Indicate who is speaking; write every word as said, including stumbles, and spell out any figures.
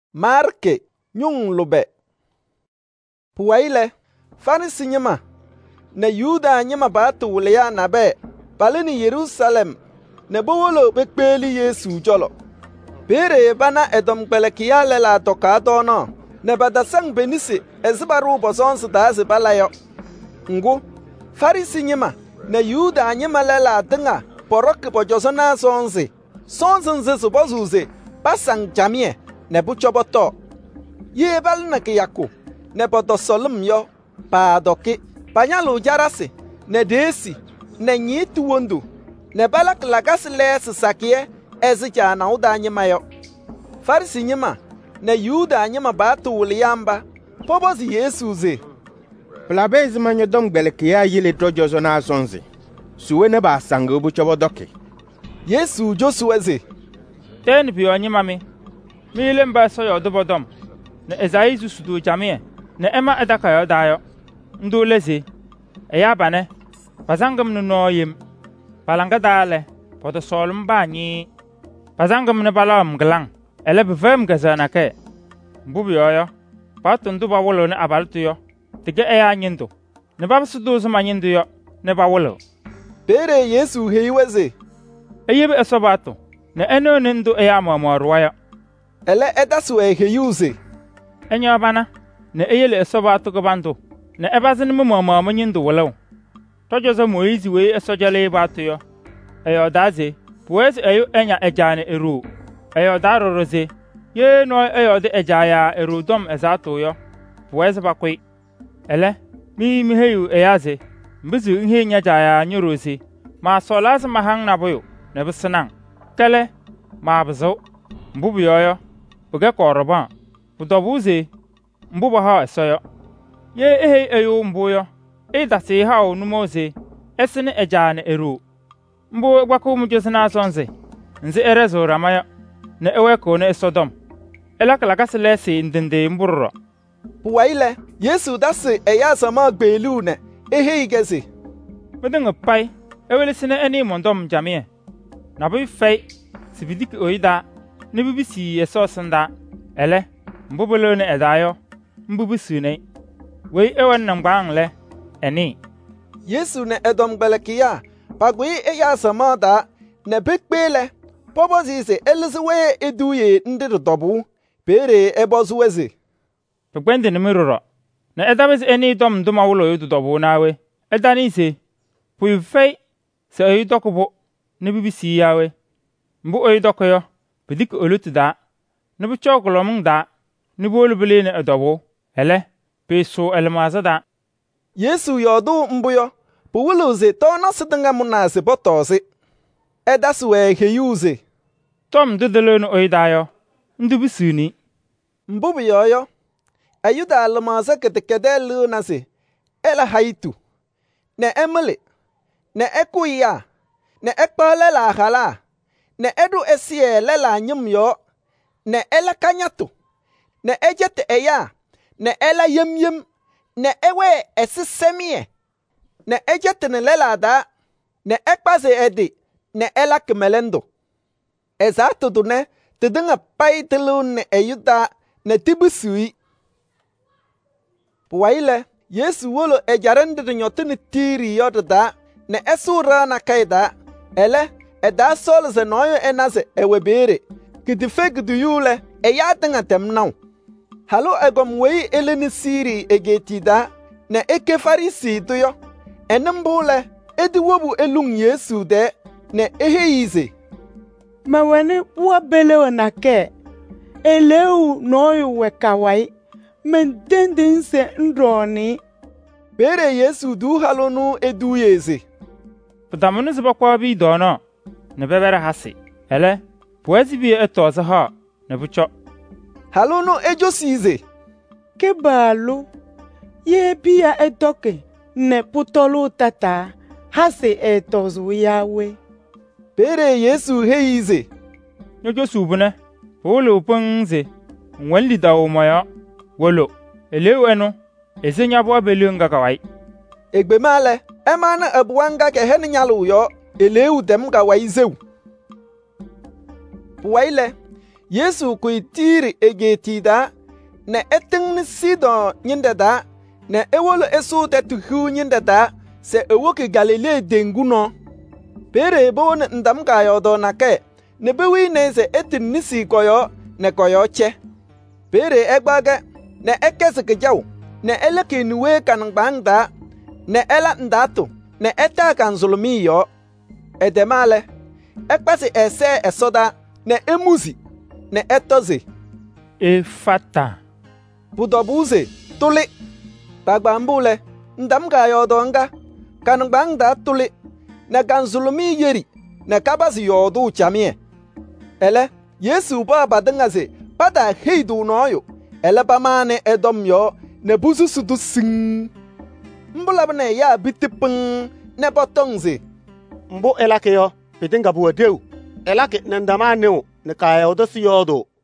Speaker 1: Marke nyung lube. Puwaile Farisi nyima na Yuda nyima ba tuwule ya nabe balini Yerusalem ne bowolo bekpeli Yesu jolo. Bere bana edom gbelekiya lela toka dono ne badasang benisi ezibaru bosonsi dazi balayo. Ngu Farisi nyima na Yuda nyima lela dinga porok bojosona sonzi sonzi nzizu bozuze basang jamie ne buchoboto. Ye bal na kiyaku ne bodo solum yo pa doki panyalu jarasi ne desi ne nyitu wondu ne balak lagasi les sakie ezija na uda nyima yo. Farisi nyima ne Yuda nyima batu uliyamba pobozi Yesu ze.
Speaker 2: Plabezi manyo dom gbelekiya yile tojozo na sonzi suwe ne ba sangu buchobodoki.
Speaker 1: Yesu Joshua ze.
Speaker 3: Ten biyo nyima mi mi lemba so yo dobodom ne ezaizu sudu jamie ne ema edaka yo dayo ndu lezi eya bane bazangam no noyim balanga dale poto solum banyi bazangam ne balam glang ele bevem gazana ke mbubi yo patu ndu ba wolo ne abaltu yo tige eya nyindu ne ba sudu zuma nyindu yo ne ba wolo.
Speaker 1: Bere Yesu heiweze
Speaker 3: eyebe esobatu ne eno nindu eya mamorwaya
Speaker 1: ele edasu e heyuze
Speaker 3: enya bana ne eyele esobatu gobandu ne ebazin mu mama munyindo wolo tojo za Moizi we esojale batu yo eyo daze pues eyo enya ejane eru eyo daroroze ye no eyo de ejaya eru dom ezato yo pues bakwe ele mi mi heyu eyaze mbizu ihe nya jaya nyoroze ma solas mahang na boyo ne bisnang tele ma bzo mbubu yoyo buge koroba budobuze mbubu ha soyo ye ehe eyo mbuyo e dasi ha onumoze esine ejane eru mbu gbako mujosina sonze nzi erezo ramaya ne eweko ne Sodom elakala kaselesi ndende mburro.
Speaker 1: Puwaile Yesu dasi eya sama gbelu ne ehe igezi
Speaker 3: medinga pai ewelisine eni mondom jamie na bi fei sibidik oida ne bibisi esosenda ele mbubolo ne edayo mbubisu ne we ewan nambangle eni.
Speaker 1: Yesu ne edom gbelekiya pagwi eya sama da ne bekpele pobozize elizwe eduye ndido dobu bere ebozuweze
Speaker 3: pegwende ne miroro na edabes eni dom duma wulo yudu dobu nawe edani se pui fei se oyi dokubo ne bibisi yawe mbu oyi dokoyo bidik olutu da ne bu chokolo mung da ne bolu bele ne edobo ele peso elmaza da.
Speaker 1: Yesu yodu mbuyo puwuluze tono sidinga munase botosi edaswe heyuze
Speaker 3: tom dudelo no oyi dayo ndubisuni
Speaker 1: mbubu yoyo ayuda almaza ketekede lunase ela haitu ne emile ne ekuya ne ekpale la hala ne edu esie lela nyumyo ne ela kanyatu ne ejete eya ne ela yem yem ne ewe esisemie ne ejete ne lela da ne ekpaze edi ne ela kemelendo ezatu dune tidinga paitilu ne eyuda ne tibusui. Puwaile Yesu wolo ejarende nyotini tiri yodda ne esura na kaida ele eda sol ze noyo enaze ewebere kidife gidu yule eya dinga temnaw halo egom wei eleni siri egetida ne eke Farisi duyo enembule ediwobu elung Yesu de ne eheyize
Speaker 4: mawane wa belewa nake eleu noyo wekawai mendendense ndroni.
Speaker 1: Bere Yesu du halonu eduyeze
Speaker 3: pudamunu zibakwa bi dono ne bebere hasi ele puezi bi etoza ha ne bucho
Speaker 1: halonu ejosize
Speaker 4: kebalu ye bia edoke ne putolu tata hasi etozu yawe.
Speaker 1: Bere Yesu heize
Speaker 3: nyojo subune polo pungze nwali dawo moyo wolo elewenu ezenya bo belunga kawai
Speaker 1: egbemale emana abuanga ke henyalu yo elewu dem ga waizew. Puwaile Yesu kui tiri ege tida ne eting ni Sidon nyinde da ne ewolo esu te tuhu nyinde da se ewoki Galilei denguno. Pere bo ne ndam ka yodo na ke ne bewi ne se etin nisi koyo ne koyo che. Pere egbage ne ekese ke jaw ne eleke niwe kan gbangda ne ela ndato ne eta kan zulumi yo edemale ekpasi ese esoda ne emuzi ne etoze
Speaker 3: Efata
Speaker 1: budobuze tuli tagbambule ndam ga yodo nga kan gbangda tuli ne kan zulumi yeri ne kabasi yodo chamie ele Yesu ba badangase pada heidu noyo ele pamane edom yo ne busu sudu sing mbulabne ya bitipeng ne botongze
Speaker 5: mbo elake yo pitinga buwadeu elake nandama neu ne kaya odo siyodo